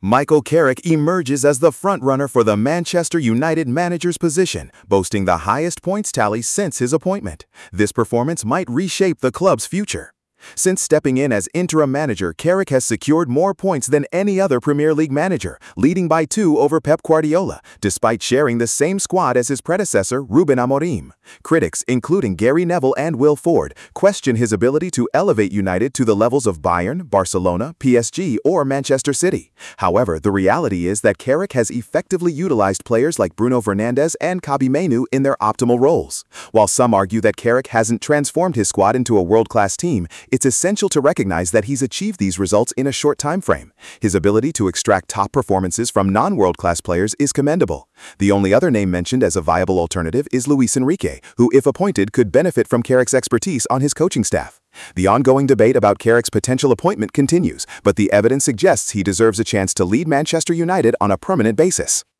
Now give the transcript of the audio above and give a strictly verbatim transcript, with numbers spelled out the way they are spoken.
Michael Carrick emerges as the frontrunner for the Manchester United manager's position, boasting the highest points tally since his appointment. This performance might reshape the club's future. Since stepping in as interim manager, Carrick has secured more points than any other Premier League manager, leading by two over Pep Guardiola, despite sharing the same squad as his predecessor, Ruben Amorim. Critics, including Gary Neville and Will Ford, question his ability to elevate United to the levels of Bayern, Barcelona, P S G, or Manchester City. However, the reality is that Carrick has effectively utilized players like Bruno Fernandes and Kobbie Mainoo in their optimal roles. While some argue that Carrick hasn't transformed his squad into a world-class team, it's essential to recognize that he's achieved these results in a short time frame. His ability to extract top performances from non-world-class players is commendable. The only other name mentioned as a viable alternative is Luis Enrique, who, if appointed, could benefit from Carrick's expertise on his coaching staff. The ongoing debate about Carrick's potential appointment continues, but the evidence suggests he deserves a chance to lead Manchester United on a permanent basis.